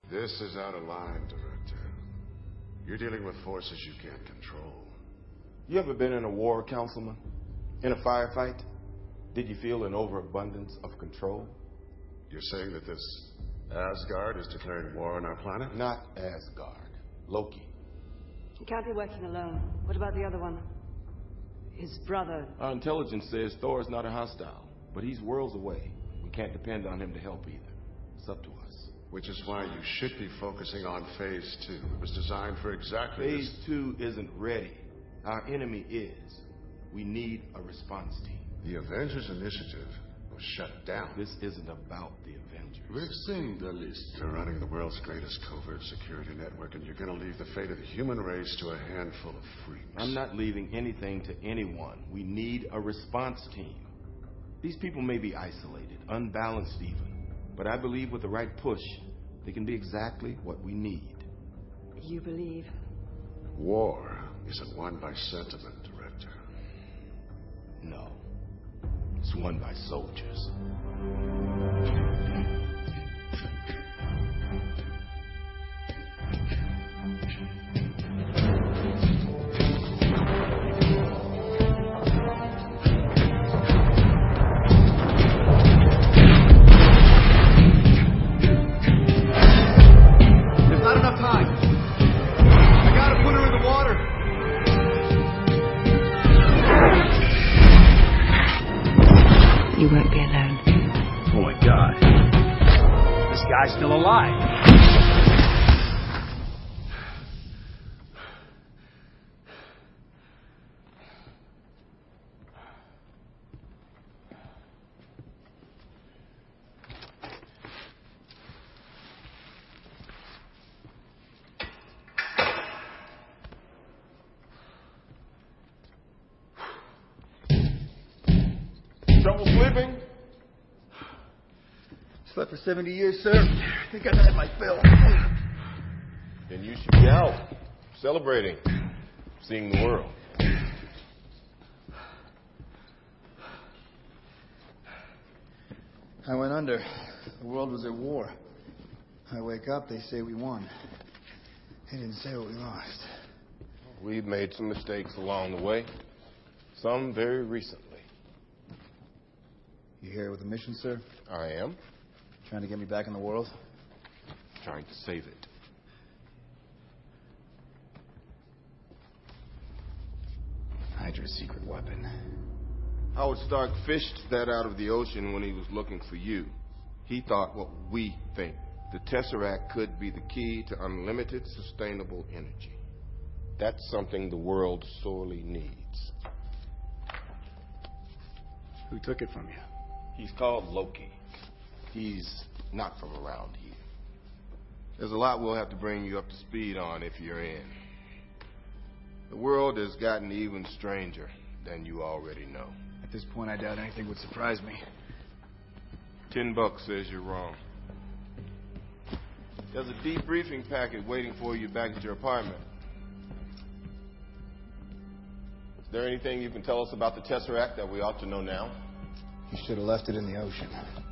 This is out of line, Director. You're dealing with forces you can't control. You ever been in a war, Councilman? In a firefight? Did you feel an overabundance of control? You're saying that this Asgard is declaring war on our planet? Not Asgard. Loki. He can't be working alone. What about the other one? His brother. Our intelligence says Thor's not a hostile, but he's worlds away. We can't depend on him to help either. It's up to us. Which is why you should be focusing on Phase 2. It was designed for exactly Phase 2 isn't ready. Our enemy is. We need a response team. The Avengers Initiative was shut down. This isn't about the Avengers. We've seen the list. You're running the world's greatest covert security network, and you're going to leave the fate of the human race to a handful of freaks. I'm not leaving anything to anyone. We need a response team. These people may be isolated, unbalanced even, but I believe with the right push, they can be exactly what we need. You believe? War isn't won by sentiment, Director. No. It's won by soldiers. There's not enough time. I gotta put her in the water. You won't be alone. Oh my God. This guy's still alive. Trouble sleeping? Slept for 70 years, sir. I think I've had my fill. Then you should be out, celebrating, seeing the world. I went under. The world was at war. I wake up, they say we won. They didn't say what we lost. We've made some mistakes along the way, some very recently. You here with a mission, sir? I am Trying to get me back in the world? trying to save it. Hydra's secret weapon. Howard Stark fished that out of the ocean when he was looking for you. He thought what we think. The Tesseract could be the key to unlimited sustainable energy. That's something the world sorely needs. Who took it from you? He's called Loki. He's not from around here. There's a lot we'll have to bring you up to speed on if you're in. The world has gotten even stranger than you already know. At this point, I doubt anything would surprise me. $10 says you're wrong. There's a debriefing packet waiting for you back at your apartment. Is there anything you can tell us about the Tesseract that we ought to know now? You should have left it in the ocean.